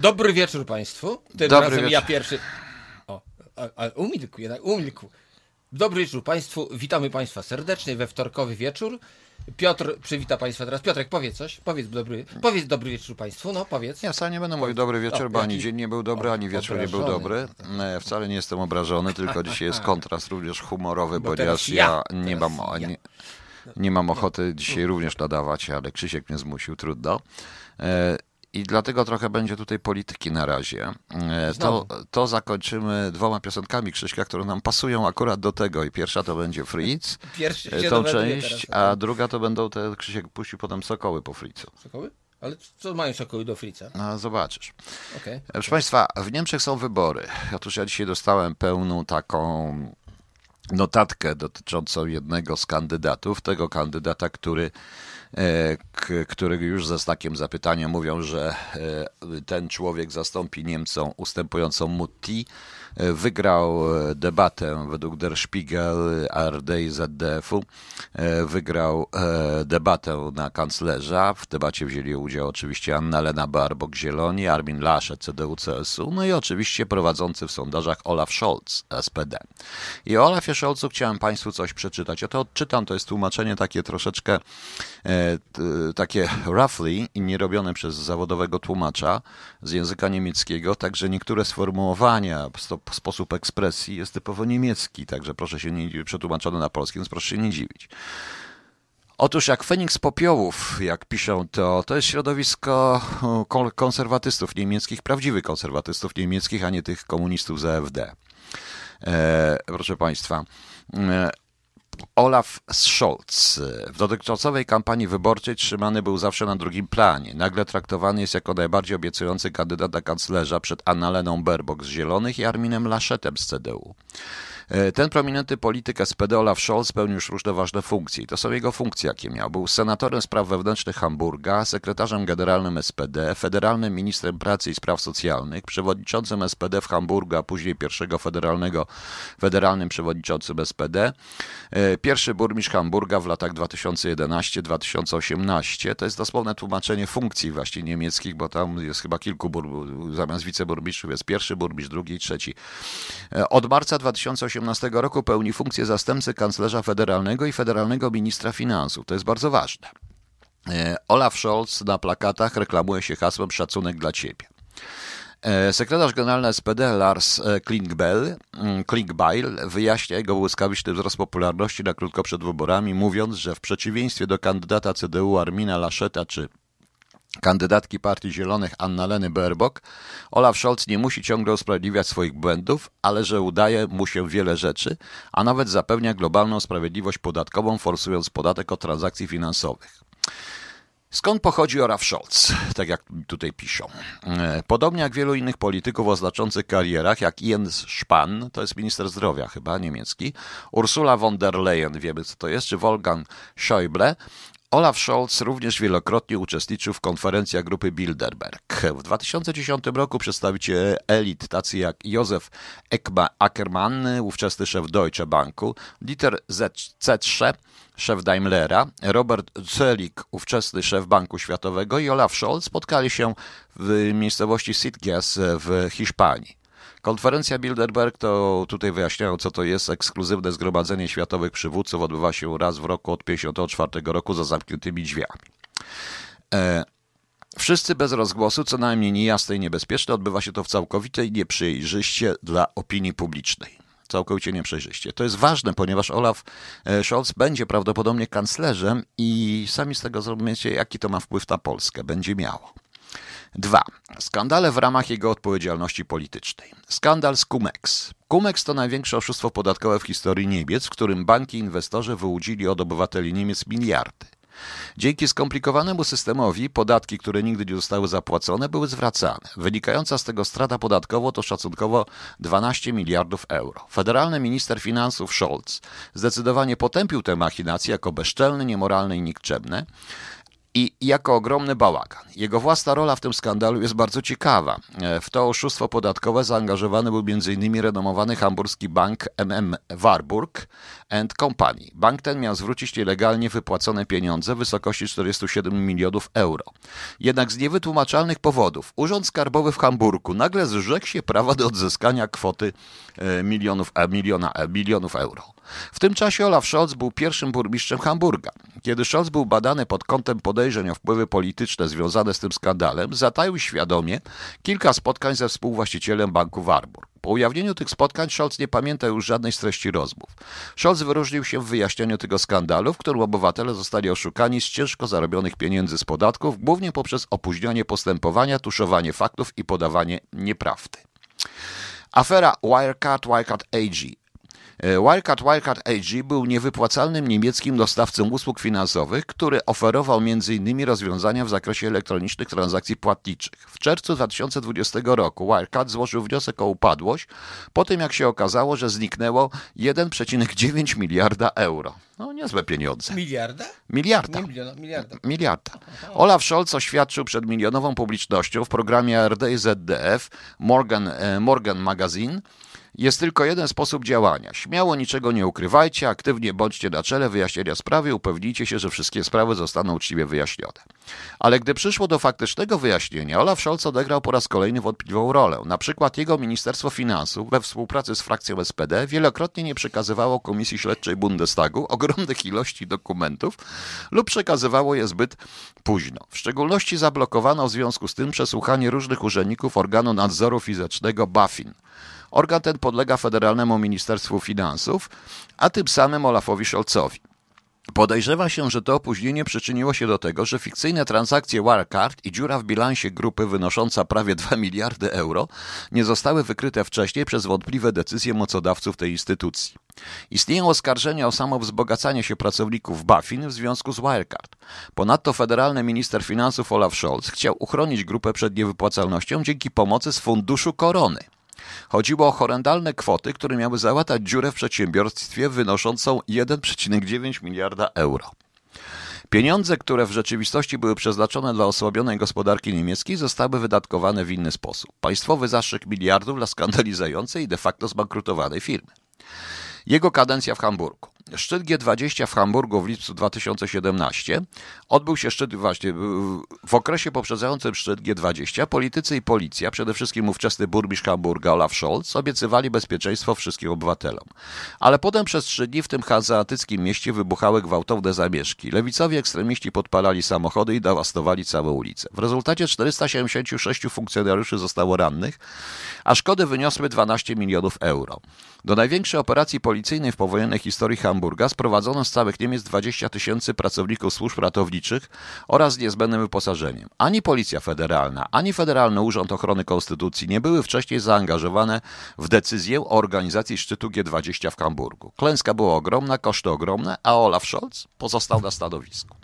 Dobry wieczór Państwu. Tym Dobry razem wieczór. ja pierwszy. Umilkł. Dobry wieczór Państwu. Witamy Państwa serdecznie we wtorkowy wieczór. Piotr przywita Państwa teraz. Piotrek, powiedz coś. Powiedz dobry wieczór Państwu. No, powiedz. Ja wcale nie będę mówił dobry wieczór, bo ani dzień nie był dobry, ani wieczór nie był dobry. Wcale nie jestem obrażony, tylko dzisiaj jest kontrast również humorowy, ponieważ ja nie mam ochoty dzisiaj również nadawać, ale Krzysiek mnie zmusił, trudno. I dlatego trochę będzie tutaj polityki na razie. To zakończymy dwoma piosenkami Krzyśka, które nam pasują akurat do tego. I pierwsza to będzie Fritz, tą część, a druga to będą te, Krzysiek puścił potem Sokoły po Fritzu. Sokoły? Ale co mają Sokoły do Fritza? No, zobaczysz. Okay. Proszę Państwa, w Niemczech są wybory. Otóż ja dzisiaj dostałem pełną taką notatkę dotyczącą jednego z kandydatów, tego kandydata, którego już ze znakiem zapytania mówią, że ten człowiek zastąpi Niemcom ustępującą Mutti. Wygrał debatę według Der Spiegel, ARD i ZDF-u. Wygrał debatę na kanclerza. W debacie wzięli udział oczywiście Annalena Baerbock, Zieloni, Armin Laschet, CDU-CSU, no i oczywiście prowadzący w sondażach Olaf Scholz, SPD. I o Olafie Scholzu chciałem Państwu coś przeczytać. Ja to odczytam, to jest tłumaczenie takie troszeczkę takie roughly i nie robione przez zawodowego tłumacza z języka niemieckiego, także niektóre sformułowania, sposób ekspresji jest typowo niemiecki, także proszę się nie dziwić, przetłumaczone na polski, więc proszę się nie dziwić. Otóż jak Feniks z popiołów, jak piszą, to jest środowisko konserwatystów niemieckich, prawdziwych konserwatystów niemieckich, a nie tych komunistów z AfD. Proszę Państwa, Olaf Scholz w dotychczasowej kampanii wyborczej trzymany był zawsze na drugim planie. Nagle traktowany jest jako najbardziej obiecujący kandydat na kanclerza przed Annaleną Baerbock z Zielonych i Arminem Laschetem z CDU. Ten prominentny polityk SPD Olaf Scholz pełnił już różne ważne funkcje. I to są jego funkcje, jakie miał. Był senatorem spraw wewnętrznych Hamburga, sekretarzem generalnym SPD, federalnym ministrem pracy i spraw socjalnych, przewodniczącym SPD w Hamburgu, a później pierwszego federalnym przewodniczącym SPD, pierwszy burmistrz Hamburga w latach 2011-2018. To jest dosłowne tłumaczenie funkcji właśnie niemieckich, bo tam jest chyba kilku zamiast wiceburmistrzów jest pierwszy burmistrz, drugi i trzeci. Od marca 2018 roku pełni funkcję zastępcy kanclerza federalnego i federalnego ministra finansów. To jest bardzo ważne. Olaf Scholz na plakatach reklamuje się hasłem szacunek dla ciebie. Sekretarz generalny SPD Lars Klingbeil wyjaśnia jego błyskawiczny wzrost popularności na krótko przed wyborami, mówiąc, że w przeciwieństwie do kandydata CDU Armina Lascheta czy kandydatki Partii Zielonych Annaleny Baerbock, Olaf Scholz nie musi ciągle usprawiedliwiać swoich błędów, ale że udaje mu się wiele rzeczy, a nawet zapewnia globalną sprawiedliwość podatkową, forsując podatek od transakcji finansowych. Skąd pochodzi Olaf Scholz, tak jak tutaj piszą? Podobnie jak wielu innych polityków o znaczących karierach, jak Jens Spahn, to jest minister zdrowia chyba niemiecki, Ursula von der Leyen, wiemy co to jest, czy Wolfgang Schäuble, Olaf Scholz również wielokrotnie uczestniczył w konferencjach grupy Bilderberg. W 2010 roku przedstawiciele elit, tacy jak Józef Ackermann, ówczesny szef Deutsche Banku, Dieter Zetsche, szef Daimlera, Robert Zoellick, ówczesny szef Banku Światowego i Olaf Scholz spotkali się w miejscowości Sitges w Hiszpanii. Konferencja Bilderberg to tutaj wyjaśniają, co to jest ekskluzywne zgromadzenie światowych przywódców. Odbywa się raz w roku od 1954 roku za zamkniętymi drzwiami. Wszyscy bez rozgłosu, co najmniej niejasne i niebezpieczne. Odbywa się to w całkowitej nieprzejrzyście dla opinii publicznej. Całkowicie nieprzejrzyście. To jest ważne, ponieważ Olaf Scholz będzie prawdopodobnie kanclerzem i sami z tego zrozumiecie, jaki to ma wpływ na Polskę. Będzie miało. 2. Skandale w ramach jego odpowiedzialności politycznej. Skandal z Cum-Ex. Cum-Ex to największe oszustwo podatkowe w historii Niemiec, w którym banki i inwestorzy wyłudzili od obywateli Niemiec miliardy. Dzięki skomplikowanemu systemowi podatki, które nigdy nie zostały zapłacone, były zwracane. Wynikająca z tego strata podatkowa to szacunkowo 12 miliardów euro. Federalny minister finansów Scholz zdecydowanie potępił tę machinację jako bezczelne, niemoralne i nikczemne. i jako ogromny bałagan. Jego własna rola w tym skandalu jest bardzo ciekawa. W to oszustwo podatkowe zaangażowany był m.in. renomowany hamburski bank Warburg Company. Bank ten miał zwrócić nielegalnie wypłacone pieniądze w wysokości 47 milionów euro. Jednak z niewytłumaczalnych powodów Urząd Skarbowy w Hamburgu nagle zrzekł się prawa do odzyskania kwoty milionów euro. W tym czasie Olaf Scholz był pierwszym burmistrzem Hamburga. Kiedy Scholz był badany pod kątem podejrzeń o wpływy polityczne związane z tym skandalem, zataił świadomie kilka spotkań ze współwłaścicielem banku Warburg. Po ujawnieniu tych spotkań Scholz nie pamięta już żadnej z treści rozmów. Scholz wyróżnił się w wyjaśnieniu tego skandalu, w którym obywatele zostali oszukani z ciężko zarobionych pieniędzy z podatków, głównie poprzez opóźnianie postępowania, tuszowanie faktów i podawanie nieprawdy. Afera Wirecard AG. Wirecard AG był niewypłacalnym niemieckim dostawcą usług finansowych, który oferował m.in. rozwiązania w zakresie elektronicznych transakcji płatniczych. W czerwcu 2020 roku Wirecard złożył wniosek o upadłość po tym, jak się okazało, że zniknęło 1,9 miliarda euro. No niezłe pieniądze. Miliarda? Miliarda. Nie miliona, miliarda. Miliarda. Olaf Scholz oświadczył przed milionową publicznością w programie ARD i ZDF Morgan Magazine: jest tylko jeden sposób działania. Śmiało niczego nie ukrywajcie, aktywnie bądźcie na czele wyjaśnienia sprawy, upewnijcie się, że wszystkie sprawy zostaną uczciwie wyjaśnione. Ale gdy przyszło do faktycznego wyjaśnienia, Olaf Scholz odegrał po raz kolejny wątpliwą rolę. Na przykład jego Ministerstwo Finansów we współpracy z frakcją SPD wielokrotnie nie przekazywało Komisji Śledczej Bundestagu ogromnych ilości dokumentów lub przekazywało je zbyt późno. W szczególności zablokowano w związku z tym przesłuchanie różnych urzędników organu nadzoru fizycznego BaFin. Organ ten podlega Federalnemu Ministerstwu Finansów, a tym samym Olafowi Scholzowi. Podejrzewa się, że to opóźnienie przyczyniło się do tego, że fikcyjne transakcje Wirecard i dziura w bilansie grupy wynosząca prawie 2 miliardy euro nie zostały wykryte wcześniej przez wątpliwe decyzje mocodawców tej instytucji. Istnieją oskarżenia o samowzbogacanie się pracowników BaFin w związku z Wirecard. Ponadto federalny minister finansów Olaf Scholz chciał uchronić grupę przed niewypłacalnością dzięki pomocy z Funduszu Korony. Chodziło o horrendalne kwoty, które miały załatać dziurę w przedsiębiorstwie wynoszącą 1,9 miliarda euro. Pieniądze, które w rzeczywistości były przeznaczone dla osłabionej gospodarki niemieckiej, zostały wydatkowane w inny sposób. Państwowy zastrzyk miliardów dla skandalizującej i de facto zbankrutowanej firmy. Jego kadencja w Hamburgu. Szczyt G20 w Hamburgu w lipcu 2017 odbył się w okresie poprzedzającym szczyt G20. Politycy i policja, przede wszystkim ówczesny burmistrz Hamburga Olaf Scholz, obiecywali bezpieczeństwo wszystkim obywatelom. Ale potem przez 3 dni w tym hanzeatyckim mieście wybuchały gwałtowne zamieszki. Lewicowi ekstremiści podpalali samochody i dewastowali całe ulice. W rezultacie 476 funkcjonariuszy zostało rannych, a szkody wyniosły 12 milionów euro. Do największej operacji policyjnej w powojennej historii Hamburga sprowadzono z całych Niemiec 20 000 pracowników służb ratowniczych oraz z niezbędnym wyposażeniem. Ani Policja Federalna, ani Federalny Urząd Ochrony Konstytucji nie były wcześniej zaangażowane w decyzję o organizacji szczytu G20 w Hamburgu. Klęska była ogromna, koszty ogromne, a Olaf Scholz pozostał na stanowisku.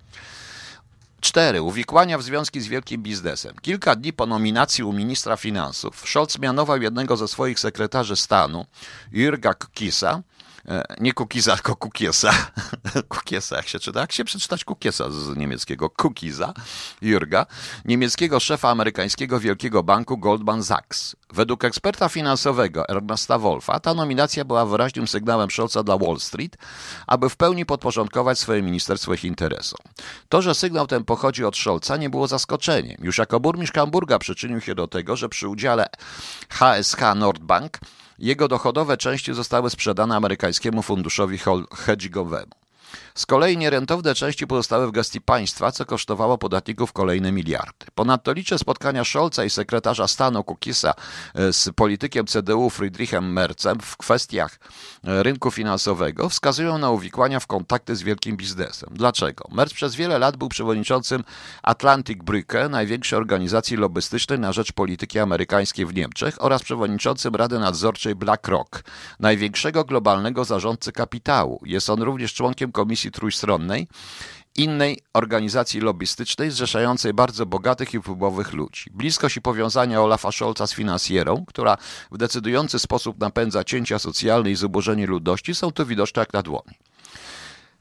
4. Uwikłania w związki z wielkim biznesem. Kilka dni po nominacji u ministra finansów Scholz mianował jednego ze swoich sekretarzy stanu, Jürga Kukisa, nie Kukiza, tylko Kukiesa. Kukiesa, jak się czyta? Jak się przeczytać Kukiesa z niemieckiego? Kukiza, Jürga, niemieckiego szefa amerykańskiego wielkiego banku Goldman Sachs. Według eksperta finansowego Ernesta Wolfa ta nominacja była wyraźnym sygnałem Scholza dla Wall Street, aby w pełni podporządkować swoje ministerstwo ich interesom. To, że sygnał ten pochodzi od Scholza, nie było zaskoczeniem. Już jako burmistrz Hamburga przyczynił się do tego, że przy udziale HSH Nordbank jego dochodowe części zostały sprzedane amerykańskiemu funduszowi hedgingowemu. Z kolei nierentowne części pozostały w gestii państwa, co kosztowało podatników kolejne miliardy. Ponadto liczne spotkania Scholza i sekretarza stanu Kukisa z politykiem CDU Friedrichem Merzem w kwestiach rynku finansowego wskazują na uwikłania w kontakty z wielkim biznesem. Dlaczego? Merz przez wiele lat był przewodniczącym Atlantic Brücke, największej organizacji lobbystycznej na rzecz polityki amerykańskiej w Niemczech, oraz przewodniczącym Rady Nadzorczej BlackRock, największego globalnego zarządcy kapitału. Jest on również członkiem Komisji Trójstronnej, innej organizacji lobbystycznej zrzeszającej bardzo bogatych i wpływowych ludzi. Bliskość i powiązania Olafa Scholza z finansjerą, która w decydujący sposób napędza cięcia socjalne i zubożenie ludności, są tu widoczne jak na dłoni.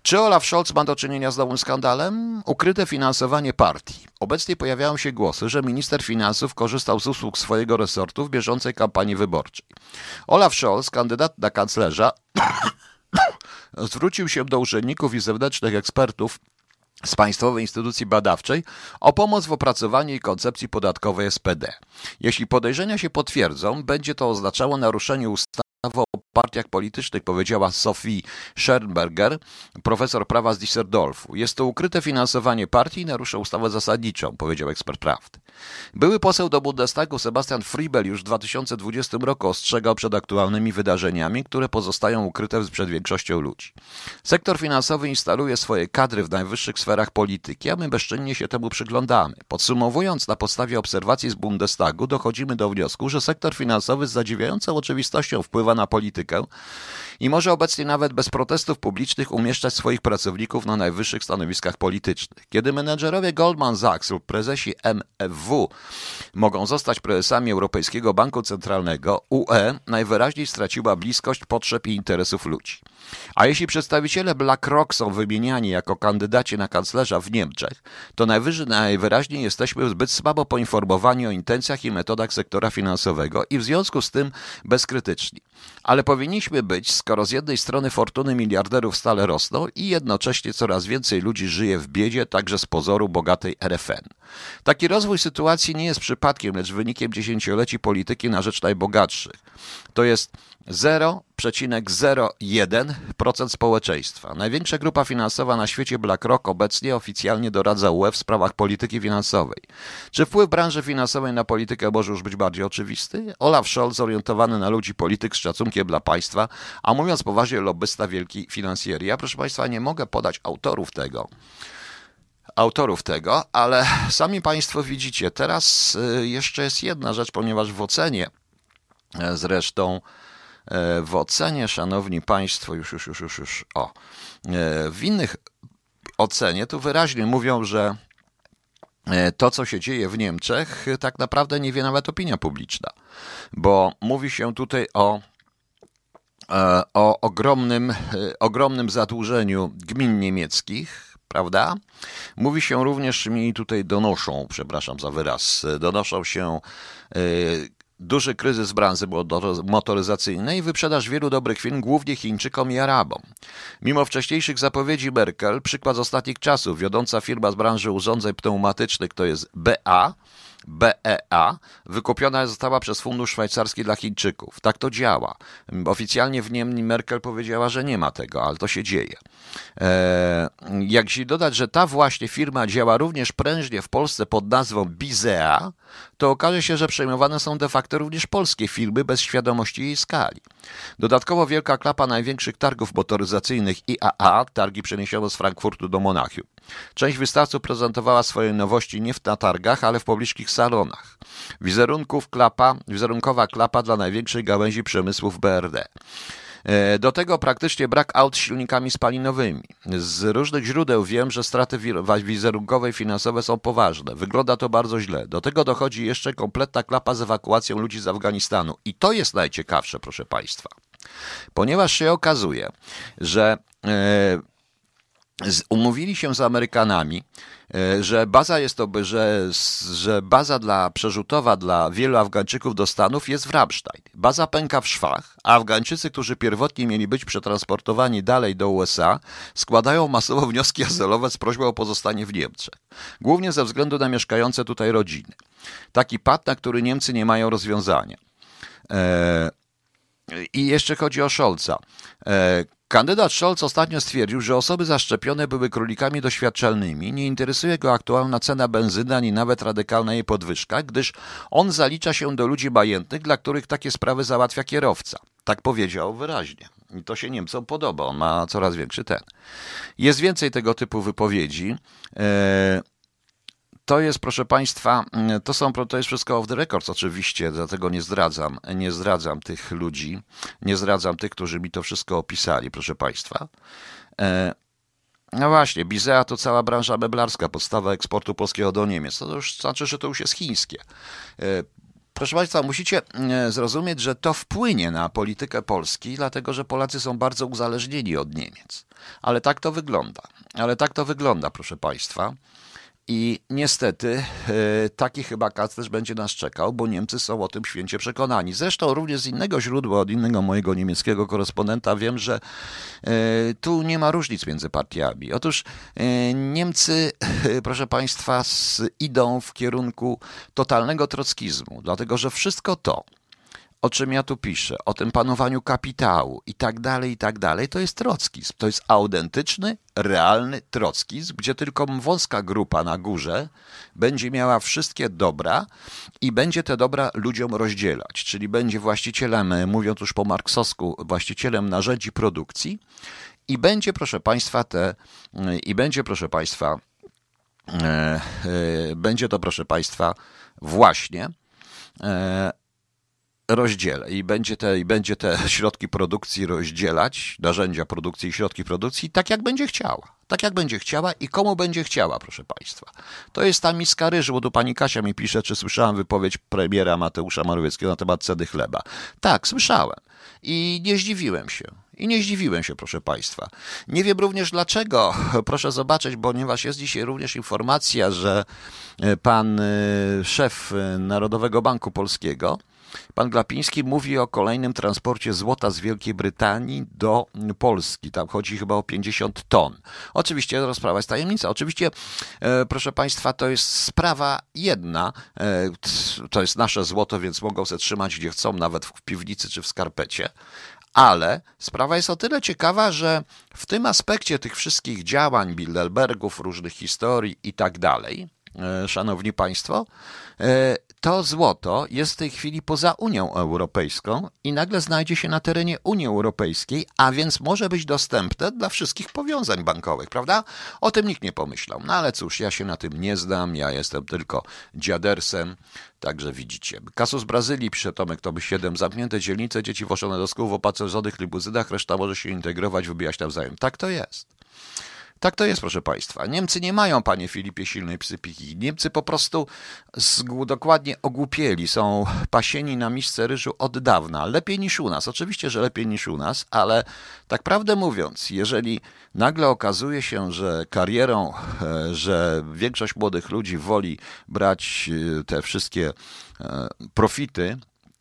Czy Olaf Scholz ma do czynienia z nowym skandalem? Ukryte finansowanie partii. Obecnie pojawiają się głosy, że minister finansów korzystał z usług swojego resortu w bieżącej kampanii wyborczej. Olaf Scholz, kandydat na kanclerza, zwrócił się do urzędników i zewnętrznych ekspertów z Państwowej Instytucji Badawczej o pomoc w opracowaniu koncepcji podatkowej SPD. Jeśli podejrzenia się potwierdzą, będzie to oznaczało naruszenie ustawy o partiach politycznych, powiedziała Sophie Schernberger, profesor prawa z Düsseldorfu. Jest to ukryte finansowanie partii i narusza ustawę zasadniczą, powiedział ekspert prawdy. Były poseł do Bundestagu Sebastian Friebel już w 2020 roku ostrzegał przed aktualnymi wydarzeniami, które pozostają ukryte przed większością ludzi. Sektor finansowy instaluje swoje kadry w najwyższych sferach polityki, a my bezczynnie się temu przyglądamy. Podsumowując, na podstawie obserwacji z Bundestagu dochodzimy do wniosku, że sektor finansowy z zadziwiającą oczywistością wpływa na politykę i może obecnie nawet bez protestów publicznych umieszczać swoich pracowników na najwyższych stanowiskach politycznych. Kiedy menedżerowie Goldman Sachs lub prezesi MFW mogą zostać prezesami Europejskiego Banku Centralnego, UE najwyraźniej straciła bliskość potrzeb i interesów ludzi. A jeśli przedstawiciele BlackRock są wymieniani jako kandydaci na kanclerza w Niemczech, to najwyraźniej jesteśmy zbyt słabo poinformowani o intencjach i metodach sektora finansowego i w związku z tym bezkrytyczni. Ale powinniśmy być, skoro z jednej strony fortuny miliarderów stale rosną i jednocześnie coraz więcej ludzi żyje w biedzie, także z pozoru bogatej RFN. Taki rozwój sytuacji nie jest przypadkiem, lecz wynikiem dziesięcioleci polityki na rzecz najbogatszych. To jest 0,01% społeczeństwa. Największa grupa finansowa na świecie BlackRock obecnie oficjalnie doradza UE w sprawach polityki finansowej. Czy wpływ branży finansowej na politykę może już być bardziej oczywisty? Olaf Scholz, zorientowany na ludzi polityk z szacunkiem dla państwa, a mówiąc poważnie lobbysta wielkiej finansjerii. Ja, proszę państwa, nie mogę podać autorów tego, ale sami państwo widzicie. Teraz jeszcze jest jedna rzecz, ponieważ w ocenie, szanowni państwo, w innych ocenie tu wyraźnie mówią, że to, co się dzieje w Niemczech, tak naprawdę nie wie nawet opinia publiczna, bo mówi się tutaj o ogromnym zadłużeniu gmin niemieckich, prawda? Mówi się również, mi tutaj donoszą się duży kryzys branży motoryzacyjnej i wyprzedaż wielu dobrych firm, głównie Chińczykom i Arabom. Mimo wcześniejszych zapowiedzi Merkel, przykład z ostatnich czasów, wiodąca firma z branży urządzeń pneumatycznych, to jest BEA, wykupiona została przez fundusz szwajcarski dla Chińczyków. Tak to działa. Oficjalnie w Niemczech Merkel powiedziała, że nie ma tego, ale to się dzieje. Jak się dodać, że ta właśnie firma działa również prężnie w Polsce pod nazwą Bizea, to okaże się, że przejmowane są de facto również polskie firmy bez świadomości jej skali. Dodatkowo wielka klapa największych targów motoryzacyjnych IAA, targi przeniesiono z Frankfurtu do Monachium. Część wystawców prezentowała swoje nowości nie na targach, ale w pobliskich salonach. Wizerunkowa klapa dla największej gałęzi przemysłu w BRD. Do tego praktycznie brak aut z silnikami spalinowymi. Z różnych źródeł wiem, że straty wizerunkowe i finansowe są poważne. Wygląda to bardzo źle. Do tego dochodzi jeszcze kompletna klapa z ewakuacją ludzi z Afganistanu. I to jest najciekawsze, proszę państwa. Ponieważ się okazuje, że umówili się z Amerykanami, że baza przerzutowa dla wielu Afgańczyków do Stanów jest w Ramstein. Baza pęka w szwach, a Afgańczycy, którzy pierwotnie mieli być przetransportowani dalej do USA, składają masowo wnioski azylowe z prośbą o pozostanie w Niemczech. Głównie ze względu na mieszkające tutaj rodziny. Taki pad, na który Niemcy nie mają rozwiązania. I jeszcze chodzi o Scholza. Kandydat Scholz ostatnio stwierdził, że osoby zaszczepione były królikami doświadczalnymi, nie interesuje go aktualna cena benzyny ani nawet radykalna jej podwyżka, gdyż on zalicza się do ludzi majętnych, dla których takie sprawy załatwia kierowca. Tak powiedział wyraźnie. I to się Niemcom podoba, on ma coraz większy ten. Jest więcej tego typu wypowiedzi. To jest, proszę państwa, to jest wszystko off the records oczywiście, dlatego nie zdradzam tych ludzi, nie zdradzam tych, którzy mi to wszystko opisali, proszę państwa. No właśnie, Bizea to cała branża meblarska, podstawa eksportu polskiego do Niemiec. To już znaczy, że to już jest chińskie. Proszę Państwa, musicie zrozumieć, że to wpłynie na politykę Polski, dlatego że Polacy są bardzo uzależnieni od Niemiec. Ale tak to wygląda. Proszę Państwa. I niestety taki chyba kanclerz będzie nas czekał, bo Niemcy są o tym święcie przekonani. Zresztą również z innego źródła, od innego mojego niemieckiego korespondenta wiem, że tu nie ma różnic między partiami. Otóż Niemcy, proszę Państwa, idą w kierunku totalnego trockizmu, dlatego że wszystko to, o czym ja tu piszę, o tym panowaniu kapitału i tak dalej, to jest trockizm. To jest autentyczny, realny trockizm, gdzie tylko wąska grupa na górze będzie miała wszystkie dobra i będzie te dobra ludziom rozdzielać, czyli będzie właścicielem, mówiąc już po marksowsku, właścicielem narzędzi produkcji i będzie, proszę Państwa, właśnie rozdzielę i będzie te środki produkcji rozdzielać, narzędzia produkcji i środki produkcji tak jak będzie chciała i komu będzie chciała, proszę Państwa. To jest ta miska ryżu, bo tu pani Kasia mi pisze, czy słyszałem wypowiedź premiera Mateusza Morawieckiego na temat ceny chleba. Tak, słyszałem i nie zdziwiłem się, proszę Państwa. Nie wiem również dlaczego, proszę zobaczyć, ponieważ jest dzisiaj również informacja, że pan szef Narodowego Banku Polskiego, pan Glapiński, mówi o kolejnym transporcie złota z Wielkiej Brytanii do Polski. Tam chodzi chyba o 50 ton. Oczywiście rozprawa jest tajemnica. Oczywiście, proszę Państwa, to jest sprawa jedna. To jest nasze złoto, więc mogą se trzymać gdzie chcą, nawet w piwnicy czy w skarpecie. Ale sprawa jest o tyle ciekawa, że w tym aspekcie tych wszystkich działań Bilderbergów, różnych historii i tak dalej, szanowni Państwo, to złoto jest w tej chwili poza Unią Europejską i nagle znajdzie się na terenie Unii Europejskiej, a więc może być dostępne dla wszystkich powiązań bankowych, prawda? O tym nikt nie pomyślał. No ale cóż, ja się na tym nie znam, ja jestem tylko dziadersem, także widzicie. Kasus Brazylii, pisze Tomek, to by 7, zamknięte dzielnice, dzieci włożone do szkół w opacerzonych limuzynach, reszta może się integrować, wybijać nawzajem. Tak to jest. Tak to jest, proszę Państwa. Niemcy nie mają, panie Filipie, silnej psychiki. Niemcy po prostu dokładnie ogłupieli, są pasieni na misce ryżu od dawna. Lepiej niż u nas. Oczywiście, że lepiej niż u nas, ale tak prawdę mówiąc, jeżeli nagle okazuje się, że karierą, że większość młodych ludzi woli brać te wszystkie profity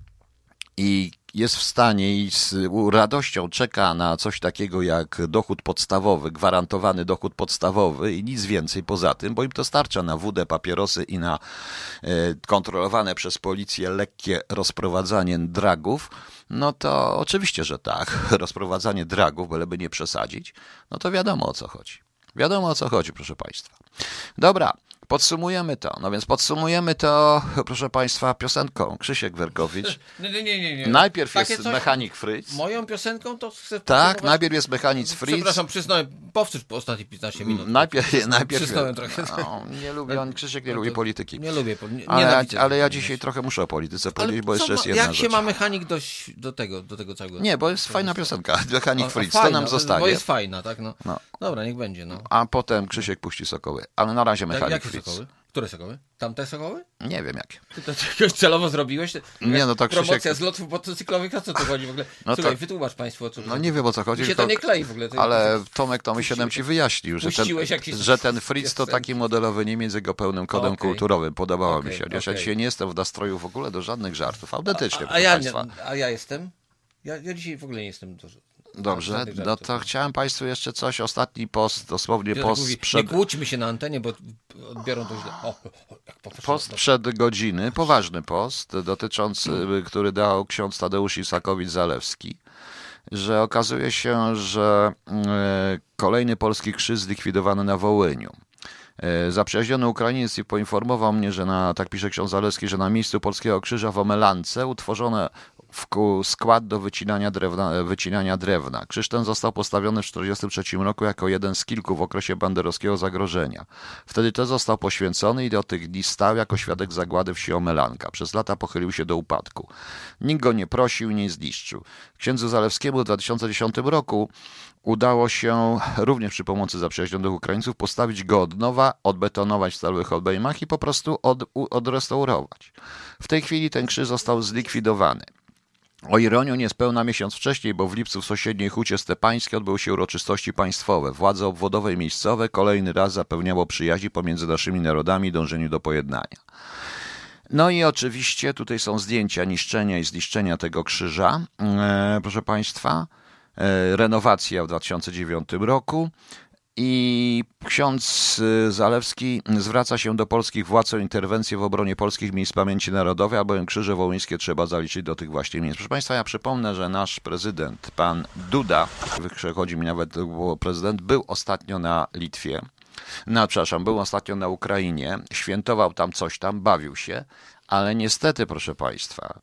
i jest w stanie i z radością czeka na coś takiego jak dochód podstawowy, gwarantowany dochód podstawowy i nic więcej poza tym, bo im to starcza na wódę, papierosy i na kontrolowane przez policję lekkie rozprowadzanie dragów, no to oczywiście, że tak, rozprowadzanie dragów, byleby nie przesadzić, no to wiadomo o co chodzi. Wiadomo o co chodzi, proszę Państwa. Dobra. Podsumujemy to. No więc podsumujemy to, proszę Państwa, piosenką. Krzysiek Werkowicz. Nie. Najpierw jest Mechanik Fritz. Moją piosenką to chcę tak, najpierw jest Mechanik Fritz. Przepraszam, przysnąłem. Powtórz po ostatnie 15 minut. Najpierw przysnąłem trochę. No, nie lubię, Krzysiek nie lubi polityki. Nie lubię. Ale ja dzisiaj trochę muszę o polityce powiedzieć, bo jeszcze jest jedna jak rzecz. Jak się ma Mechanik do tego całego? Nie, bo jest fajna piosenka. Mechanik Fritz, to nam zostanie. Bo jest fajna, tak? No. Dobra, niech będzie. No. A potem Krzysiek puści Sokoły. Ale na razie Mechanik Fritz. Sokoły? Które sokoły? Tamte sokoły? Nie wiem jakie. Ty to jakoś celowo zrobiłeś? Nie, no tak promocja z lotów motocyklowych, a co tu chodzi w ogóle? No słuchaj, to... wytłumacz Państwu, o co No nie wiem o co chodzi. Mi się to nie klei w ogóle. Ale Tomek to mi 7 ci wyjaśnił, że ten Fritz to taki modelowy Niemiec z jego pełnym kodem kulturowym. Podobało mi się. Ja dzisiaj nie jestem w nastroju w ogóle do żadnych żartów. Autentycznie, proszę Państwa. A ja jestem? Ja dzisiaj w ogóle nie jestem Dobrze, no to chciałem Państwu jeszcze coś, ostatni post, dosłownie post mówi, przed... Nie kłóćmy się na antenie, bo odbiorą to źle. Post przed godziny, poważny post dotyczący, który dał ksiądz Tadeusz Isakowicz-Zalewski, że okazuje się, że kolejny polski krzyż zlikwidowany na Wołyniu. Zaprzyjaźniony Ukrainiec poinformował mnie, że tak pisze ksiądz Zalewski, że na miejscu polskiego krzyża w Omelance skład do wycinania drewna. Krzyż ten został postawiony w 1943 roku jako jeden z kilku w okresie banderowskiego zagrożenia. Wtedy też został poświęcony i do tych dni stał jako świadek zagłady wsi Omelanka. Przez lata pochylił się do upadku. Nikt go nie prosił i nie zniszczył. Księdzu Zalewskiemu w 2010 roku udało się również przy pomocy zaprzyjaźnionych Ukraińców postawić go od nowa, odbetonować w stalowych obejmach i po prostu odrestaurować. W tej chwili ten krzyż został zlikwidowany. O ironię niespełna miesiąc wcześniej, bo w lipcu w sąsiedniej Hucie Stepańskiej odbyły się uroczystości państwowe. Władze obwodowe i miejscowe kolejny raz zapewniało przyjaźni pomiędzy naszymi narodami i dążeniu do pojednania. No i oczywiście tutaj są zdjęcia niszczenia i zniszczenia tego krzyża, proszę Państwa. Renowacja w 2009 roku i ksiądz Zalewski zwraca się do polskich władz o interwencję w obronie polskich miejsc pamięci narodowej, albowiem krzyże wołyńskie trzeba zaliczyć do tych właśnie miejsc. Proszę Państwa, ja przypomnę, że nasz prezydent, pan Duda, chodzi mi nawet o prezydent, był ostatnio na Litwie, był ostatnio na Ukrainie, świętował tam coś tam, bawił się, ale niestety, proszę Państwa,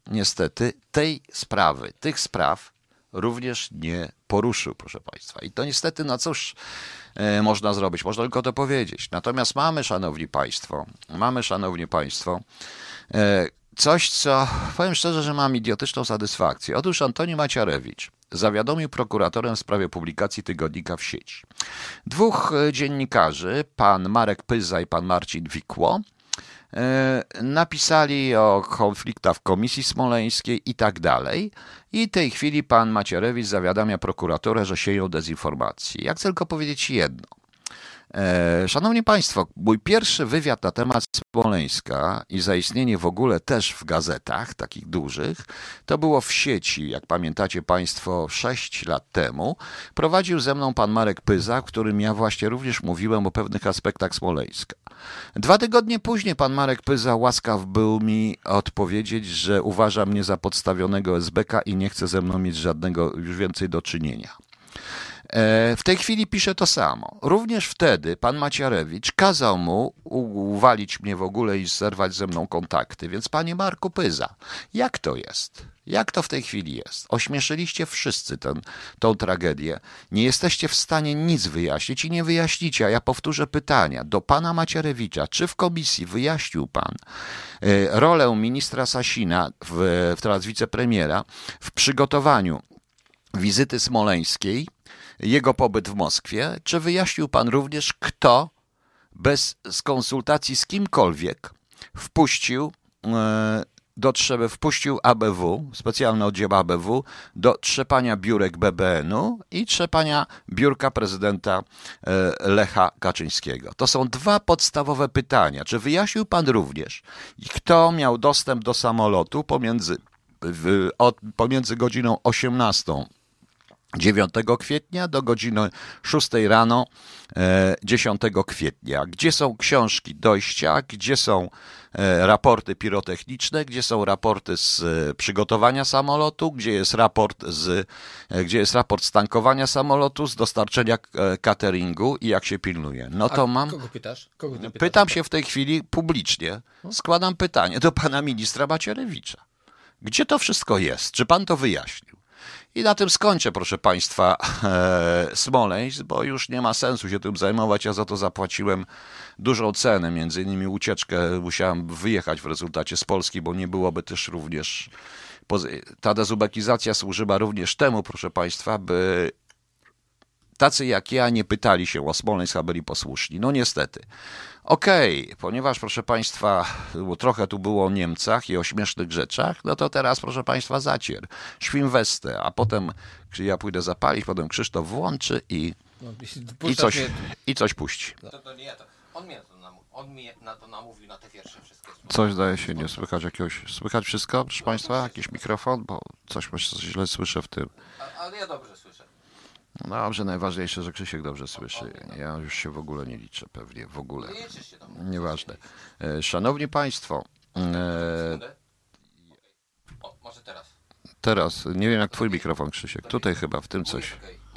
tych spraw również nie poruszył, proszę Państwa. I to niestety, no cóż można zrobić? Można tylko to powiedzieć. Natomiast mamy, Szanowni Państwo, coś, co powiem szczerze, że mam idiotyczną satysfakcję. Otóż Antoni Macierewicz zawiadomił prokuratorem w sprawie publikacji tygodnika w sieci. Dwóch dziennikarzy, pan Marek Pyza i pan Marcin Wikło, napisali o konfliktach w Komisji Smoleńskiej i tak dalej. I w tej chwili pan Macierewicz zawiadamia prokuraturę, że sieją dezinformacji. Ja chcę tylko powiedzieć jedno. Szanowni Państwo, mój pierwszy wywiad na temat Smoleńska i zaistnienie w ogóle też w gazetach takich dużych, to było w sieci, jak pamiętacie Państwo, 6 lat temu. Prowadził ze mną pan Marek Pyza, w którym ja właśnie również mówiłem o pewnych aspektach Smoleńska. 2 tygodnie później pan Marek Pyza łaskaw był mi odpowiedzieć, że uważa mnie za podstawionego SBK i nie chce ze mną mieć żadnego już więcej do czynienia. W tej chwili pisze to samo. Również wtedy pan Macierewicz kazał mu uwalić mnie w ogóle i zerwać ze mną kontakty. Więc panie Marku Pyza, jak to jest? Jak to w tej chwili jest? Ośmieszyliście wszyscy tą tragedię. Nie jesteście w stanie nic wyjaśnić i nie wyjaśnicie. A ja powtórzę pytania do pana Macierewicza. Czy w komisji wyjaśnił pan rolę ministra Sasina, teraz wicepremiera, w przygotowaniu wizyty smoleńskiej, jego pobyt w Moskwie? Czy wyjaśnił pan również, kto bez konsultacji z kimkolwiek wpuścił ABW, specjalny oddział ABW, do trzepania biurek BBN-u i trzepania biurka prezydenta Lecha Kaczyńskiego? To są 2 podstawowe pytania. Czy wyjaśnił pan również, kto miał dostęp do samolotu pomiędzy godziną 18 9 kwietnia do godziny 6 rano 10 kwietnia. Gdzie są książki dojścia, gdzie są raporty pirotechniczne, gdzie są raporty z przygotowania samolotu, gdzie jest raport z tankowania samolotu, z dostarczenia cateringu i jak się pilnuje. No to mam. Kogo pytasz? Pytam się w tej chwili publicznie. Składam pytanie do pana ministra Macierewicza. Gdzie to wszystko jest? Czy pan to wyjaśnił? I na tym skończę, proszę Państwa, Smoleńsk, bo już nie ma sensu się tym zajmować. Ja za to zapłaciłem dużą cenę, między innymi ucieczkę. Musiałem wyjechać w rezultacie z Polski, bo nie byłoby też również... Ta dezubekizacja służyła również temu, proszę Państwa, by tacy jak ja nie pytali się o Smoleńsk, a byli posłuszni. No niestety. Okej, ponieważ, proszę Państwa, trochę tu było o Niemcach i o śmiesznych rzeczach, no to teraz, proszę Państwa, zacier. Świnwestę, a potem ja pójdę zapalić, potem Krzysztof włączy i coś puści. To nie ja, to on mnie na to namówił, na te wiersze wszystkie. Coś zdaje się nie słychać Słychać wszystko, proszę Państwa? Jakiś mikrofon? Bo coś źle słyszę w tym. Ale ja dobrze słyszę. No dobrze, najważniejsze, że Krzysiek dobrze słyszy. Ja już się w ogóle nie liczę, pewnie, w ogóle. Nieważne. Szanowni Państwo. Może teraz. Teraz, nie wiem jak twój mikrofon, Krzysiek. Tutaj chyba, w tym coś.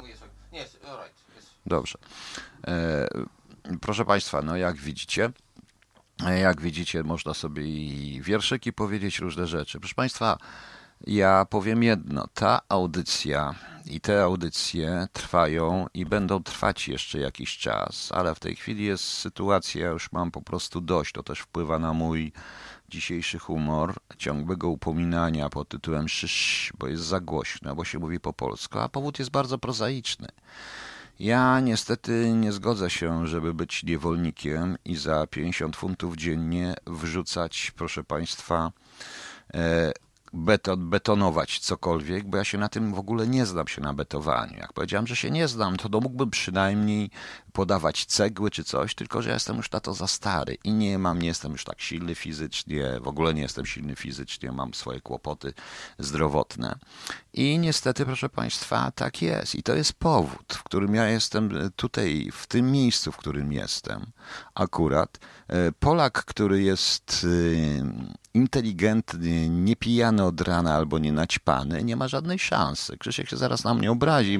Dobrze. Proszę Państwa, no jak widzicie, można sobie i wierszyki powiedzieć, różne rzeczy. Proszę Państwa, Ja powiem jedno, ta audycja i te audycje trwają i będą trwać jeszcze jakiś czas, ale w tej chwili jest sytuacja, już mam po prostu dość, to też wpływa na mój dzisiejszy humor, ciągłego upominania pod tytułem szysz, bo jest za głośno, bo się mówi po polsku, a powód jest bardzo prozaiczny. Ja niestety nie zgodzę się, żeby być niewolnikiem i za 50 funtów dziennie wrzucać, proszę Państwa, betonować cokolwiek, bo ja się na tym w ogóle nie znam się na betowaniu. Jak powiedziałem, że się nie znam, to mógłbym przynajmniej podawać cegły czy coś, tylko że ja jestem już na to za stary i nie jestem już tak silny fizycznie, w ogóle nie jestem silny fizycznie, mam swoje kłopoty zdrowotne. I niestety, proszę Państwa, tak jest. I to jest powód, w którym ja jestem tutaj, w tym miejscu, w którym jestem. Akurat Polak, który jest inteligentny, nie pijany od rana albo nie naćpany, nie ma żadnej szansy. Krzysiek się zaraz na mnie obrazi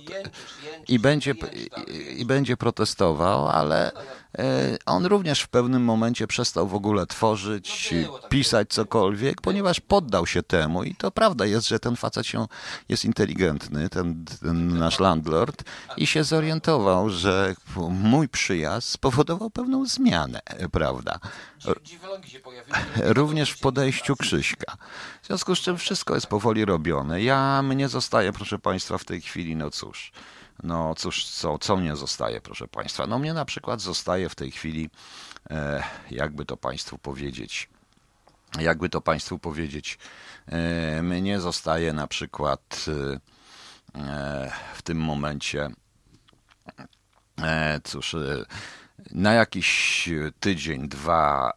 i będzie protestował, ale on również w pewnym momencie przestał w ogóle tworzyć, pisać cokolwiek, ponieważ poddał się temu i to prawda jest, że ten facet jest inteligentny, ten nasz landlord i się zorientował, że mój przyjazd spowodował pewną zmianę, prawda? Również w podejściu Krzyśka. W związku z czym wszystko jest powoli robione. Mnie zostaje, proszę Państwa, w tej chwili, no cóż, co mnie zostaje, proszę Państwa? No mnie na przykład zostaje w tej chwili, jakby to Państwu powiedzieć, mnie zostaje na przykład w tym momencie, cóż, na jakiś tydzień, dwa,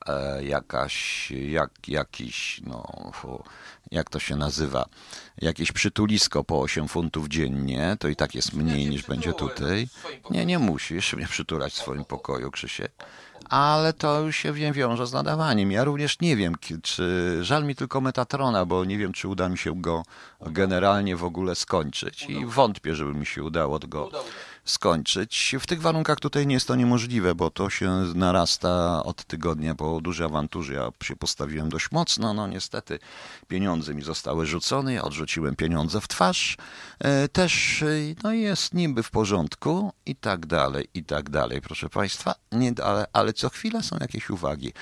jak to się nazywa, jakieś przytulisko po 8 funtów dziennie, to i tak jest mniej niż będzie tutaj. Nie musisz mnie przytulać w swoim pokoju, Krzysiek. Ale to już się wiąże z nadawaniem. Ja również nie wiem, czy żal mi tylko Metatrona, bo nie wiem, czy uda mi się go generalnie w ogóle skończyć i wątpię, żeby mi się udało go skończyć. W tych warunkach tutaj nie jest to niemożliwe, bo to się narasta od tygodnia po dużej awanturze. Ja się postawiłem dość mocno, no niestety pieniądze mi zostały rzucone, ja odrzuciłem pieniądze w twarz. Też no jest niby w porządku i tak dalej, proszę Państwa. Ale co chwila są jakieś uwagi.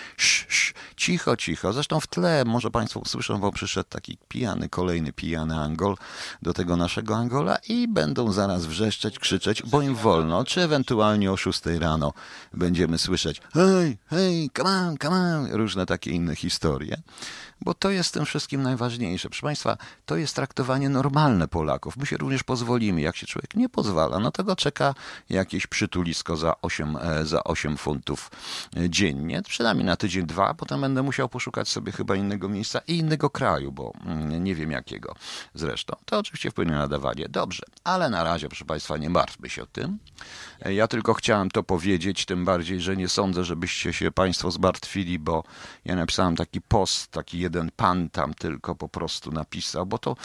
Cicho. Zresztą w tle, może Państwo usłyszą, bo przyszedł taki kolejny pijany Angol do tego naszego Angola i będą zaraz wrzeszczeć, krzyczeć, bo im wolno, czy ewentualnie o 6 rano będziemy słyszeć hej, come on, różne takie inne historie. Bo to jest tym wszystkim najważniejsze. Proszę Państwa, to jest traktowanie normalne Polaków. My się również pozwolimy. Jak się człowiek nie pozwala, no to go czeka jakieś przytulisko za 8 funtów dziennie. Przynajmniej na tydzień, dwa. Potem będę musiał poszukać sobie chyba innego miejsca i innego kraju, bo nie wiem jakiego zresztą. To oczywiście wpłynie na nadawanie. Dobrze, ale na razie, proszę Państwa, nie martwmy się o tym. Ja tylko chciałem to powiedzieć, tym bardziej, że nie sądzę, żebyście się Państwo zmartwili, bo ja napisałem taki post, taki jeden pan tam tylko po prostu napisał, bo to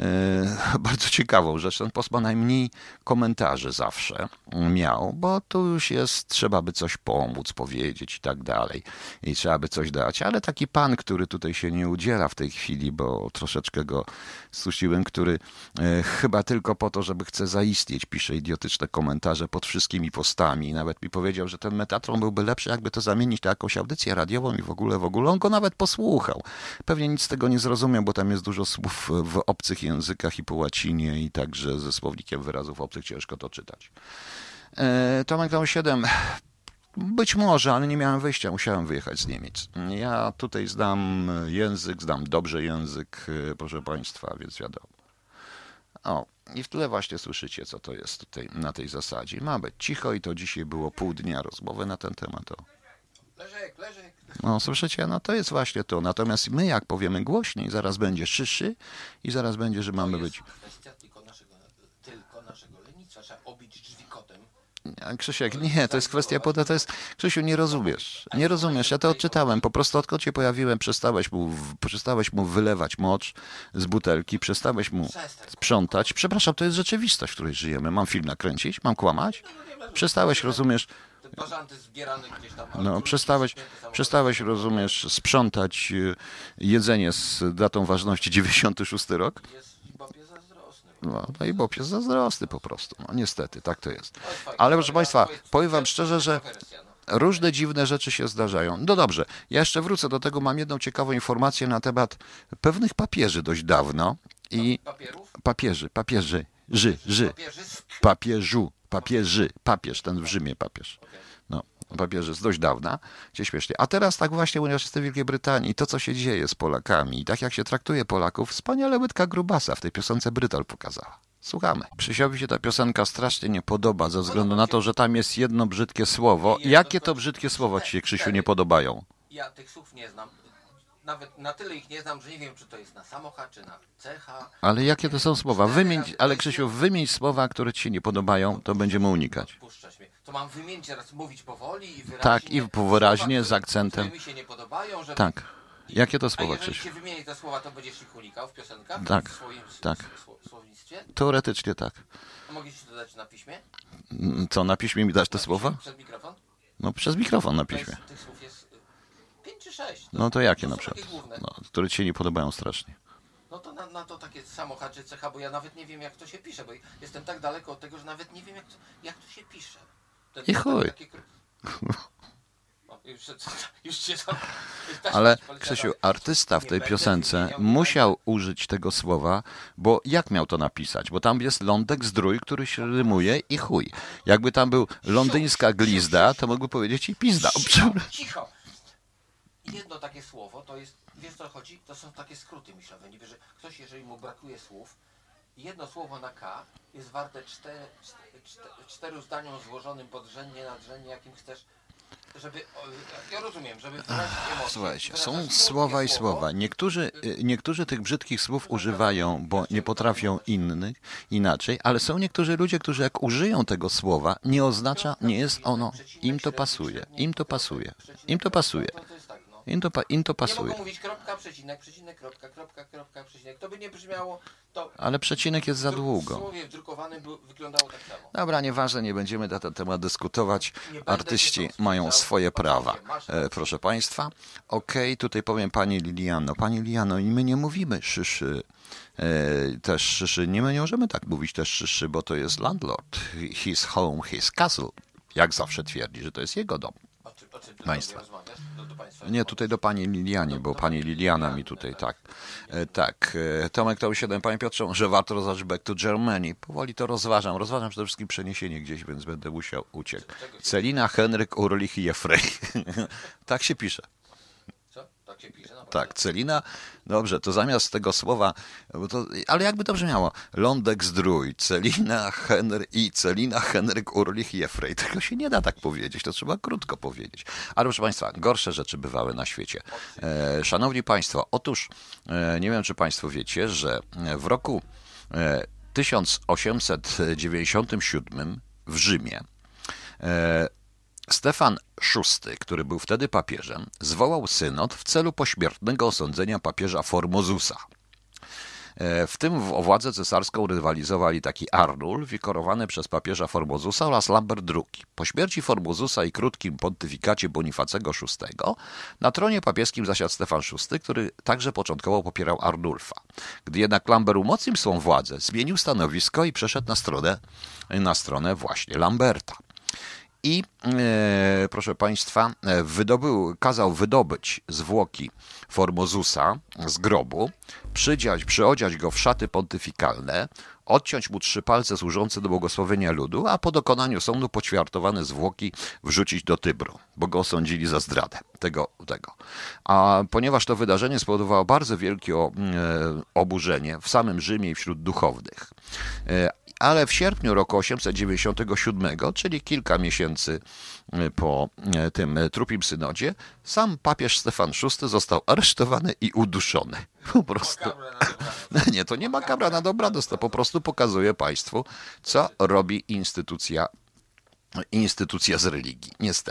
bardzo ciekawą rzecz. Ten post ma najmniej komentarzy zawsze miał, bo tu już jest, trzeba by coś pomóc, powiedzieć i tak dalej. I trzeba by coś dać, ale taki pan, który tutaj się nie udziela w tej chwili, bo troszeczkę go skusiłem, który chyba tylko po to, żeby chce zaistnieć, pisze idiotyczne komentarze pod wszystkimi postami. Nawet mi powiedział, że ten Metatron byłby lepszy, jakby to zamienić na jakąś audycję radiową i w ogóle. On go nawet posłuchał. Pewnie nic z tego nie zrozumiał, bo tam jest dużo słów w obcych językach i po łacinie i także ze słownikiem wyrazów obcych ciężko to czytać. Tomek 7. Być może, ale nie miałem wyjścia, musiałem wyjechać z Niemiec. Ja tutaj znam dobrze język, proszę Państwa, więc wiadomo. O, i w tle właśnie słyszycie, co to jest tutaj na tej zasadzie. Ma być cicho i to dzisiaj było pół dnia rozmowy na ten temat. Leżek. No, słyszycie? No to jest właśnie to. Natomiast my, jak powiemy głośniej, zaraz będzie szyszy i zaraz będzie, że mamy być... Kwestia tylko naszego lenistwa. Trzeba obić drzwi kotem. Krzysiek, nie, to jest kwestia to jest... Krzysiu, nie rozumiesz, ja to odczytałem, po prostu odkąd się pojawiłem, przestałeś mu wylewać mocz z butelki, przestałeś mu sprzątać, przepraszam, to jest rzeczywistość, w której żyjemy, mam film nakręcić, mam kłamać, przestałeś, rozumiesz, Porządek zbierany gdzieś tam. No, przestałeś, rozumiesz, sprzątać jedzenie z datą ważności 96 rok? Jest Bob jest zazdrosny. No i Bob jest zazdrosny po prostu. No niestety, tak to jest. Ale proszę Państwa, powiem Wam szczerze, że różne dziwne rzeczy się zdarzają. No dobrze, ja jeszcze wrócę do tego, mam jedną ciekawą informację na temat pewnych papieży dość dawno. I papieży, papież, ten w Rzymie papież. No, papieży z dość dawna, się śmiesznie. A teraz tak właśnie, ponieważ jestem w Wielkiej Brytanii, to co się dzieje z Polakami i tak jak się traktuje Polaków, wspaniale Łydka Grubasa w tej piosence Brytol pokazała. Słuchamy. Krzysiowi się ta piosenka strasznie nie podoba ze względu na to, że tam jest jedno brzydkie słowo. Jakie to brzydkie słowo ci się, Krzysiu, nie podobają? Ja tych słów nie znam. Nawet na tyle ich nie znam, że nie wiem, czy to jest na samocha, czy na cecha. Ale jakie to są słowa? Ale Krzysiu, wymień słowa, które ci się nie podobają, to będziemy unikać. Puszczać mnie. To mam wymienić teraz, mówić powoli i wyraźnie. Tak, i wyraźnie, z akcentem. Które mi się nie podobają, żeby... Tak. Jakie to słowa, A jeżeli Krzysiu? się wymieni te słowa, to będziesz ich unikał w piosenkach? Tak, W swoim tak. słownictwie? Teoretycznie tak. A mogę ci to dać na piśmie? Co, na piśmie mi dać te słowa? Przez mikrofon? No, przez mikrofon na piśmie. Tych słów jest 5 czy 6. No to jakie to na są przykład? takie główne. No, które ci się nie podobają strasznie. No to na to takie samocha czy cecha, bo ja nawet nie wiem, jak to się pisze, bo jestem tak daleko od tego, że nawet nie wiem, jak to się pisze. I chuj. O, już się Ale Krzysiu, artysta w tej piosence musiał użyć tego słowa, bo jak miał to napisać? Bo tam jest lądek zdrój, który się rymuje i chuj. Jakby tam był londyńska glizda, to mógłby powiedzieć i pizda. Cicho! Jedno takie słowo to jest, wiesz co chodzi? To są takie skróty myślowe. Niby, że ktoś, jeżeli mu brakuje słów, jedno słowo na K jest warte cztery zdaniom złożonym podrzędnie, nadrzędnie, jakim chcesz, żeby, ja rozumiem, żeby wyrazić emocje. Słuchajcie, są słowa i słowa. Niektórzy tych brzydkich słów używają, bo nie potrafią inaczej, ale są niektórzy ludzie, którzy jak użyją tego słowa, nie oznacza, nie jest ono, im to pasuje. Im to pasuje. Im to pasuje. Im to Nie pasuje. mogą mówić kropka, przecinek, przecinek, kropka, przecinek. To by nie brzmiało, to... Ale przecinek jest za długo. W słowie wdrukowanym wyglądało tak samo. Dobra, nieważne, nie będziemy na ten temat dyskutować. Artyści mają swoje prawa. Proszę Państwa. Okej, tutaj powiem Pani Liliano. Pani Liliano, my nie mówimy szyszy. Też szyszy, nie możemy tak mówić też szyszy, bo to jest landlord. His home, his castle. Jak zawsze twierdzi, że to jest jego dom. O czym Państwa. do państwa? Nie, tutaj do pani Lilianie, bo pani Liliana mi tutaj, tak. Tak, Tomek to 7, panie Piotrze, że warto rozważyć Back to Germany. Powoli to rozważam. Rozważam przede wszystkim przeniesienie gdzieś, więc będę musiał uciec. Celina, Henryk, Urlich i Jeffrey. Tak się pisze. Co? Tak się pisze? Naprawdę? Tak, Celina. Dobrze, to zamiast tego słowa, ale jakby to brzmiało? Lądek zdrój, Celina, Henryk, Urlich i Jeffrey. Tego się nie da tak powiedzieć, to trzeba krótko powiedzieć. Ale proszę Państwa, gorsze rzeczy bywały na świecie. Szanowni Państwo, otóż nie wiem, czy Państwo wiecie, że w roku 1897 w Rzymie Stefan VI, który był wtedy papieżem, zwołał synod w celu pośmiertnego osądzenia papieża Formozusa. W tym o władzę cesarską rywalizowali taki Arnulf, wikorowany przez papieża Formozusa, oraz Lambert II. Po śmierci Formozusa i krótkim pontyfikacie Bonifacego VI na tronie papieskim zasiadł Stefan VI, który także początkowo popierał Arnulfa. Gdy jednak Lambert umocnił swą władzę, zmienił stanowisko i przeszedł na stronę właśnie Lamberta. I, proszę Państwa, kazał wydobyć zwłoki Formozusa z grobu, przyodziać go w szaty pontyfikalne, odciąć mu 3 palce służące do błogosławienia ludu, a po dokonaniu sądu poćwiartowane zwłoki wrzucić do Tybru, bo go osądzili za zdradę tego. A ponieważ to wydarzenie spowodowało bardzo wielkie oburzenie w samym Rzymie i wśród duchownych, ale w sierpniu roku 897, czyli kilka miesięcy po tym trupim synodzie, sam papież Stefan VI został aresztowany i uduszony. Po prostu. Nie, to nie makabra na dobranoc, to po prostu pokazuje Państwu, co robi instytucja z religii. Niestety.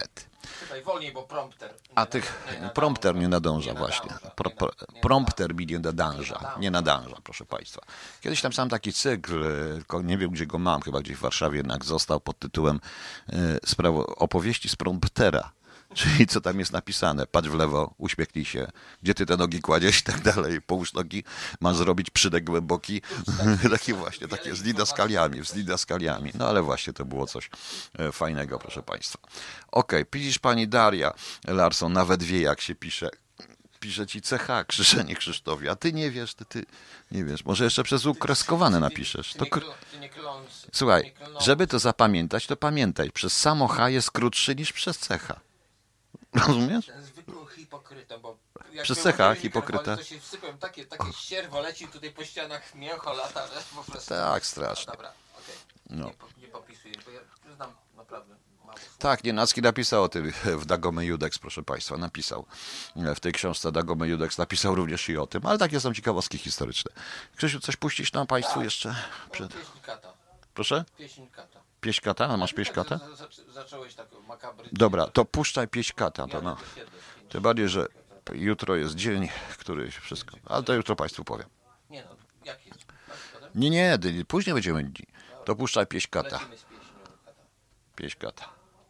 Czytaj wolniej, bo prompter. Prompter nie nadąża właśnie. Prompter mi nie nadąża. Nie nadąża, proszę Państwa. Kiedyś tam sam taki cykl, tylko nie wiem gdzie go mam, chyba gdzieś w Warszawie jednak został pod tytułem opowieści z promptera. Czyli co tam jest napisane, patrz w lewo, uśmiechnij się, gdzie ty te nogi kładziesz i tak dalej, połóż nogi, masz zrobić przydek głęboki, takie właśnie, takie z didaskaliami, no ale właśnie to było coś fajnego, proszę Państwa. Okej, widzisz pani Daria Larsson, nawet wie jak się pisze. Pisze ci CH, Krzyszenie Krzysztofie, a ty nie wiesz, ty nie wiesz, może jeszcze przez łuk kreskowane napiszesz. Słuchaj, żeby to zapamiętać, to pamiętaj, przez samo H jest krótszy niż przez CH. Rozumiesz? Ten zwykły hipokryta, bo jak Przez cecha hipokryta. To się wsypią takie ścierwo leci tutaj po ścianach mięcho lata, że po prostu... Tak, strasznie. Dobra, okej. No. Nie popisuję, bo ja znam naprawdę mało słów. Tak, Nienacki napisał o tym w Dagome Judex, proszę Państwa, napisał. W tej książce Dagome Judex napisał również i o tym, ale takie są ciekawostki historyczne. Krzysiu, coś puścić nam Państwu jeszcze? Pieśń kata. Proszę? Pieśń kata. Pieśń kata? A masz pieśń kata? Zacząłeś tak makabrycznie. Dobra, to puszczaj pieśń kata. To no. Tym bardziej, że jutro jest dzień, który wszystko... Ale to jutro Państwu powiem. Nie no, jaki jest? Nie, później będziemy... To puszczaj pieśń kata. Lecimy z pieśnią kata. Pieśń kata.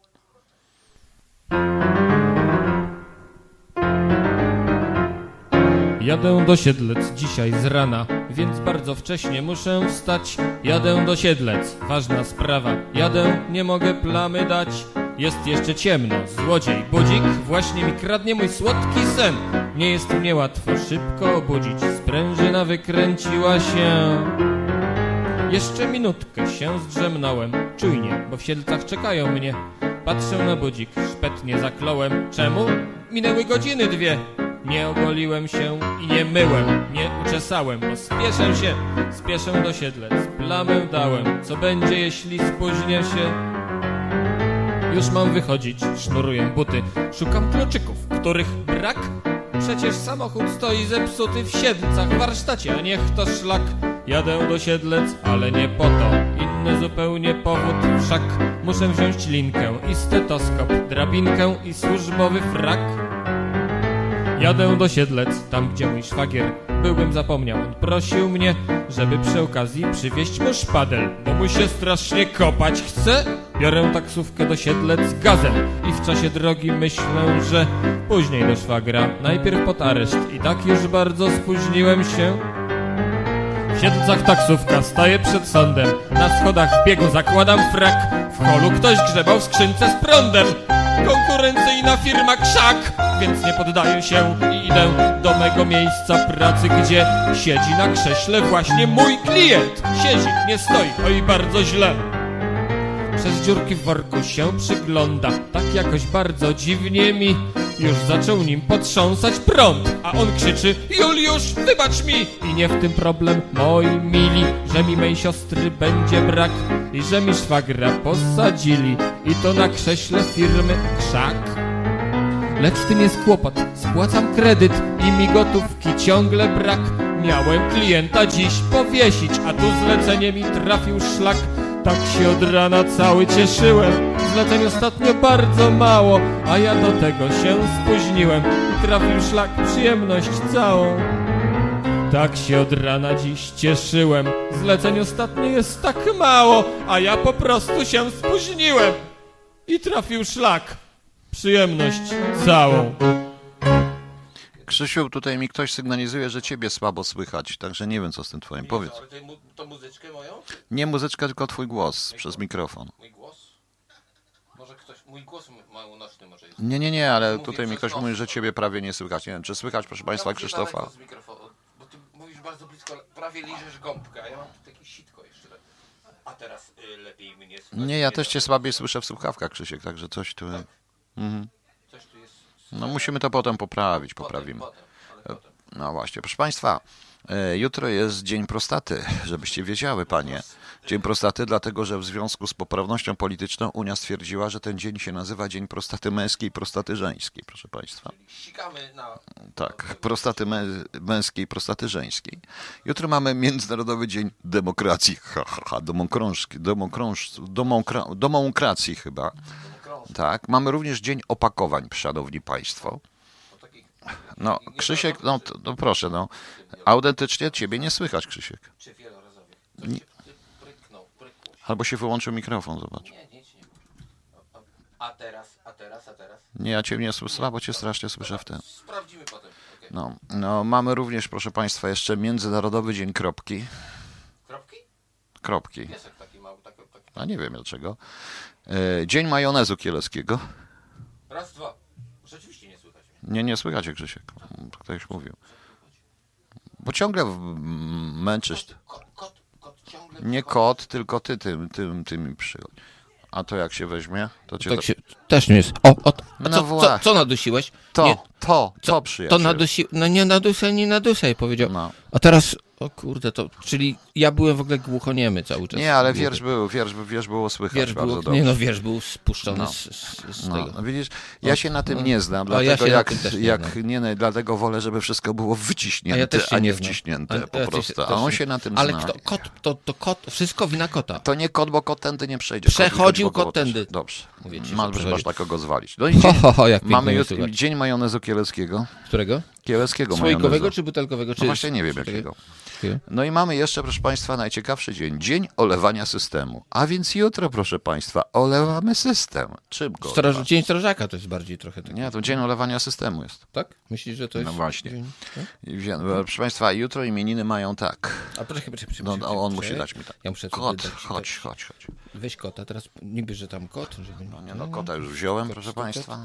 Jadę do Siedlec dzisiaj z rana, więc bardzo wcześnie muszę wstać. Jadę do Siedlec, ważna sprawa. Jadę, nie mogę plamy dać. Jest jeszcze ciemno, złodziej, budzik właśnie mi kradnie mój słodki sen. Nie jest mnie łatwo szybko obudzić, sprężyna wykręciła się. Jeszcze minutkę się zdrzemnąłem, czujnie, bo w Siedlcach czekają mnie. Patrzę na budzik, szpetnie zakląłem. Czemu? Minęły godziny 2. Nie ogoliłem się i nie myłem, nie uczesałem, bo spieszę do Siedlec, plamę dałem. Co będzie, jeśli spóźnię się? Już mam wychodzić, sznuruję buty, szukam kluczyków, których brak. Przecież samochód stoi zepsuty w Siedlcach, w warsztacie, a niech to szlak. Jadę do Siedlec, ale nie po to, inny zupełnie powód wszak. Muszę wziąć linkę i stetoskop, drabinkę i służbowy frak. Jadę do Siedlec, tam gdzie mój szwagier byłbym zapomniał. On prosił mnie, żeby przy okazji przywieźć mu szpadel, bo mu się strasznie kopać chce. Biorę taksówkę do Siedlec gazem i w czasie drogi myślę, że później do szwagra, najpierw pod areszt. I tak już bardzo spóźniłem się. W Siedlcach taksówka staje przed sądem. Na schodach w biegu zakładam frak. W holu ktoś grzebał w skrzynce z prądem. Konkurencyjna firma Krzak. Więc nie poddaję się i idę do mego miejsca pracy, gdzie siedzi na krześle właśnie mój klient. Siedzi, nie stoi, oj bardzo źle. Przez dziurki w worku się przygląda, tak jakoś bardzo dziwnie mi. Już zaczął nim potrząsać prąd, a on krzyczy: Juliusz, wybacz mi! I nie w tym problem, moi mili, że mi mej siostry będzie brak i że mi szwagra posadzili, i to na krześle firmy Krzak. Lecz w tym jest kłopot, spłacam kredyt i mi gotówki ciągle brak. Miałem klienta dziś powiesić, a tu zlecenie mi trafił szlak. Tak się od rana cały cieszyłem, zleceń ostatnio bardzo mało, a ja do tego się spóźniłem i trafił szlak, przyjemność całą. Tak się od rana dziś cieszyłem, zleceń ostatnio jest tak mało, a ja po prostu się spóźniłem i trafił szlak, przyjemność całą. Krzysiu, tutaj mi ktoś sygnalizuje, że ciebie słabo słychać, także nie wiem, co z tym twoim. Powiedz. Ale to muzyczkę moją? Nie muzyczka, tylko twój głos przez mikrofon. Mój głos? Może ktoś... Mój głos ma unośny może jest. Nie, ale Mówię tutaj mi przez ktoś nos. mówi, że ciebie prawie nie słychać. Nie wiem, czy słychać, proszę Państwa, mówię Krzysztofa? daleko z mikrofonu, bo ty mówisz bardzo blisko, prawie liżesz gąbkę, a ja mam tu takie sitko jeszcze. A teraz lepiej mnie słychać. Nie, ja też cię słabiej słyszę w słuchawkach, Krzysiek, także coś tu... Mhm. Coś tu jest... No musimy to potem poprawić, poprawimy. Potem. No właśnie, proszę Państwa, jutro jest Dzień Prostaty, żebyście wiedziały, panie. Dzień Prostaty, dlatego że w związku z poprawnością polityczną Unia stwierdziła, że ten dzień się nazywa Dzień Prostaty Męskiej i Prostaty Żeńskiej, proszę Państwa. Sikamy na... Tak, prostaty męskiej i prostaty żeńskiej. Jutro mamy Międzynarodowy Dzień Demokracji, domokracji chyba. Tak, mamy również Dzień Opakowań, szanowni państwo. To taki, No, Krzysiek, no proszę, no. Autentycznie ciebie nie słychać, Krzysiek. czy wielorazowy. Coś cię pryknął. Albo się wyłączył mikrofon, zobacz. Nie, nic nie. A teraz. Nie, ja cię nie słyszę, bo cię strasznie słyszę w tym. Sprawdzimy potem. Okay. No, mamy również, proszę państwa, jeszcze Międzynarodowy Dzień Kropki. Kropki. Piesek taki mały, taki. A nie wiem dlaczego. Dzień Majonezu Kieleckiego. Raz, dwa. Rzeczywiście nie słychać mnie. Nie słychać, Krzysiek. Ktoś mówił. Bo ciągle męczysz. Kot ciągle... Nie kot, tylko ty tym mi przychodź. A to jak się weźmie, to cię... Tak się też nie jest. A No właśnie. co nadusiłeś? To przyjaciel. To nadusi... No nie nadusaj, powiedział. No. A teraz, o kurde, czyli ja byłem w ogóle głuchoniemy cały czas. Nie, ale wiersz było słychać Wiersz bardzo był, dobrze. nie no, wiersz był spuszczony No. z No, tego. widzisz, ja się na tym nie znam, A ja dlatego się na tym też nie znam. dlatego wolę, żeby wszystko było A ja wyciśnięte, też się a nie znam. wciśnięte A po ja prostu. też A on nie. się na tym Ale zna. to kot, wszystko wina kota. To nie kot, bo kot tędy nie przejdzie. Przechodził Kot kot tędy. Dobrze. Mówię ci, że Masz przechodził. można go zwalić. No i dzień, Jak mamy pięknie jutro słychać. Dzień Majonezu Kieleckiego. Którego? Kieleckiego Słoikowego majonezu. czy butelkowego? No Czy właśnie nie wiem czy jakiego. takiego? No i mamy jeszcze, proszę państwa, najciekawszy dzień. Dzień olewania systemu. A więc jutro, proszę państwa, olewamy system. Czym go olewa? Dzień strażaka to jest bardziej trochę taki. Nie, to dzień olewania systemu jest. Tak? Myślisz, że to jest... No właśnie. Dzień, tak? Proszę państwa, jutro imieniny mają tak. A poczekaj. No, on musi dać mi tak. Ja muszę Kot, sobie dać. chodź. Weź kota, teraz niby, że tam kot, żeby... No nie, no kota już wziąłem, proszę państwa.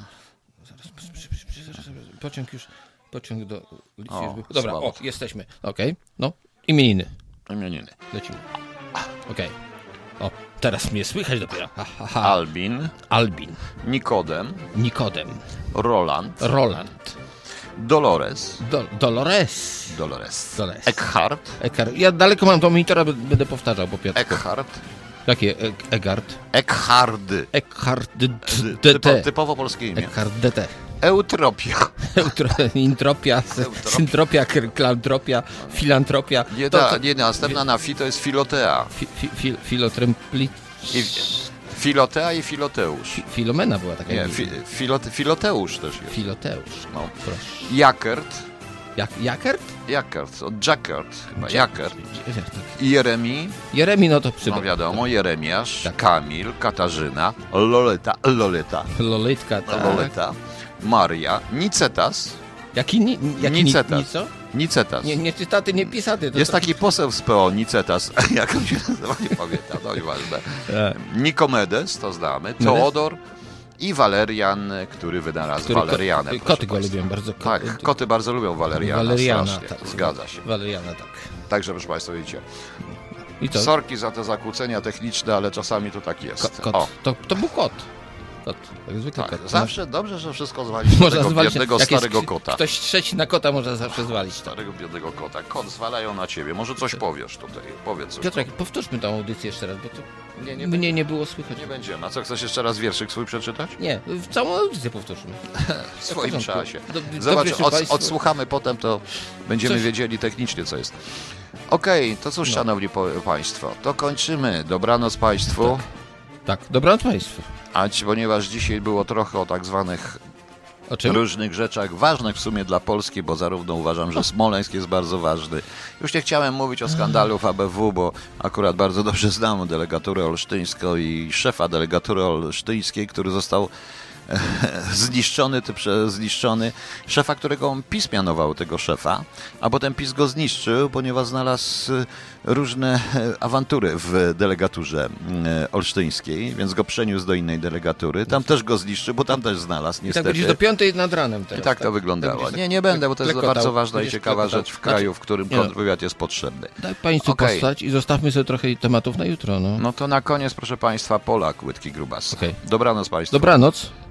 Pociąg do... O, Dobra, słabo. jesteśmy. Okej, no, imieniny. Imieniny. Lecimy. Okej. O, teraz mnie słychać dopiero. Albin, Albin, Nikodem, Nikodem, Roland, Roland, Dolores, Dolores, Eckhart, Ja daleko mam do monitora, będę powtarzał po piątku. Eckhart, Jakie? Eggard? Eckhard, DT. typowo polskie imię. Eckhard DT. Eutropia. Intropia, syntropia, klantropia, filantropia. Nie, następna na fi to jest Filotea. Filotremplit... Filotea i Filoteusz. Filomena była taka. Nie, Filoteusz też jest. Filoteusz. No. Proszę. Jakert, Jakert? od Jackert chyba, Jakert. Tak. I Jeremi, no to no przypomnę. wiadomo, Jeremiasz, Tak. Kamil, Katarzyna, Loleta, Lolitka, tak. Loleta, Maria, Nicetas, Jaki Nicetas. Nico? Nicetas. Nie czytaty, nie pisaty. Jest taki poseł z PO, Nicetas, jak on się nazywa, nie pamiętam, no nieważne. Nikomedes, to znamy, Teodor i Walerian, który wynalazł Walerianę. Koty go lubią bardzo. Tak, koty bardzo lubią Waleriana, Waleriana, strasznie, tak. zgadza się. Waleriana, tak. Także, proszę państwa, widzicie, I co? sorki za te zakłócenia techniczne, ale czasami to tak jest. Kot. O, To był kot. Kot, jak zwykle tak, kot. zawsze dobrze, że wszystko zwalić na Można tego zwalić, biednego jak jest starego kota. Ktoś trzeci na kota można zawsze zwalić. To. Starego biednego kota. Kot, zwalają na ciebie. Może coś powiesz tutaj. Powiedz coś. Piotrek, powtórzmy tą audycję jeszcze raz, bo to Nie mnie nie było słychać. Nie będziemy. A co, chcesz jeszcze raz wierszyk swój przeczytać? Nie, całą audycję powtórzmy. W swoim porządku. czasie. Dobry Zobacz, państwo. odsłuchamy potem, to będziemy Coś- wiedzieli technicznie, co jest. Okej, to cóż, szanowni państwo, to kończymy. Dobranoc państwu. Tak, dobranoc państwu. Ponieważ dzisiaj było trochę o tak zwanych O czym? różnych rzeczach ważnych w sumie dla Polski, bo zarówno uważam, że Smoleńsk jest bardzo ważny. Już nie chciałem mówić o skandalu w ABW, bo akurat bardzo dobrze znam delegaturę olsztyńską i szefa delegatury olsztyńskiej, który został zniszczony. Szefa, którego PiS mianował tego szefa, a potem PiS go zniszczył, ponieważ znalazł różne awantury w delegaturze olsztyńskiej, więc go przeniósł do innej delegatury. Tam też go zniszczył, bo tam też znalazł, I tak niestety. będziesz do 5 nad ranem teraz. I tak to wyglądało. Będziesz Nie będę, bo to jest klekotał, bardzo ważna i będziesz ciekawa klekotał. rzecz w kraju, w którym nie no. kontrwywiad jest potrzebny. Daj państwu Okej. postać i zostawmy sobie trochę tematów na jutro. No. No to na koniec, proszę państwa, Polak, Łydki Grubas. Okej. Dobranoc państwu. Dobranoc.